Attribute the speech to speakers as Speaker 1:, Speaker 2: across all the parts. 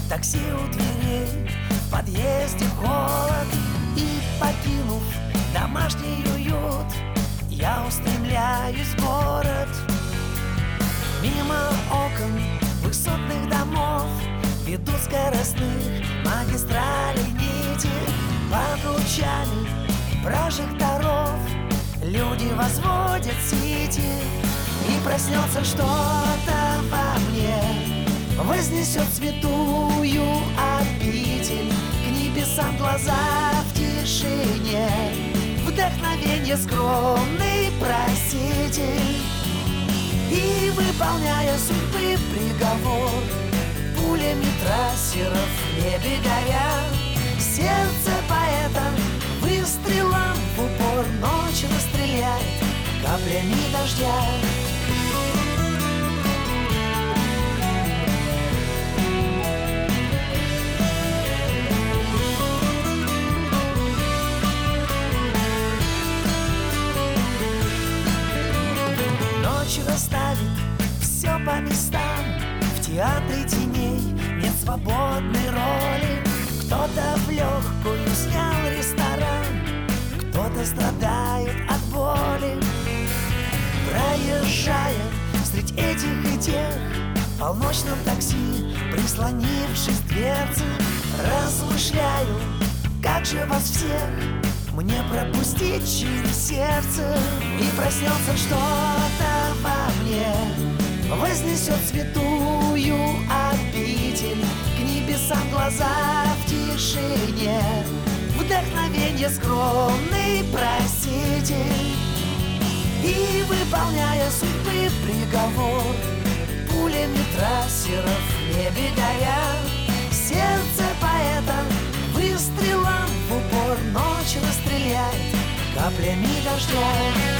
Speaker 1: такси у дверей, в подъезде холод. И, покинув домашний уют, я устремляюсь в город. Мимо окон высотных домов ведут скоростных магистралей нити. Под лучами прожекторов люди возводят сети. И проснется что-то во мне, вознесет святую обитель к небесам глаза в тишине. Вдохновенье скромный проситель. И, выполняя судьбы приговор, пулями трассеров в небе горя, сердце поэта выстрелом в упор ночь расстреляет каплями дождя. Ночь расставит все по местам. В театре теней нет свободной роли. Кто-то в легкую снял ресторан, кто-то страдает от боли. Проезжая средь этих и тех, в полночном такси, прислонившись к дверце, размышляю, как же вас всех мне пропустить через сердце. И проснется что-то во мне, вознесет святую обитель к небесам глаза в тишине. Вдохновенье скромный проситель. И, выполняя судьбы приговор, пулями трассеров в небе горя, сердце поэта выстрелом в упор ночь расстреляет каплями дождя.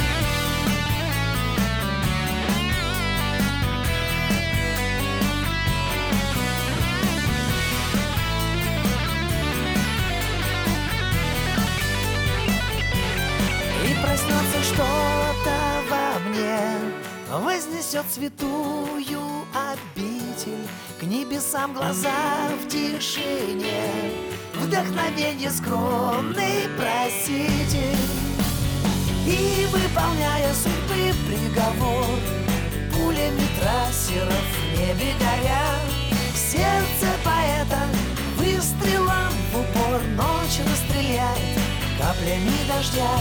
Speaker 1: И проснется что-то во мне, вознесет святую обитель к небесам глаза в тишине. Вдохновенье скромный проситель. И, выполняя судьбы приговор, пулями трассеров в небе горя, сердце поэта выстрелом в упор ночь расстреляет каплями дождя.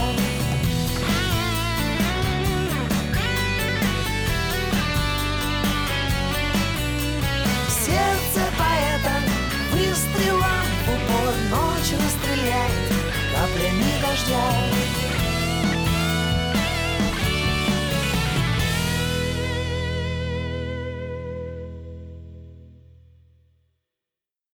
Speaker 1: Сердце поэта выстрелом в упор ночь расстреляет каплями дождя.